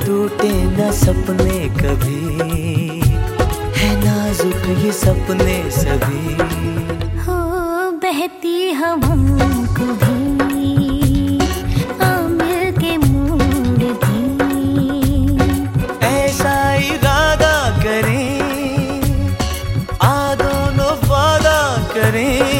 टूटे न सपने कभी, है नाजुक ये सपने सभी। हो बहती हवाओं को भी आमिर के मोड़ दी, ऐसा इरादा करें, आ दोनों वादा करें,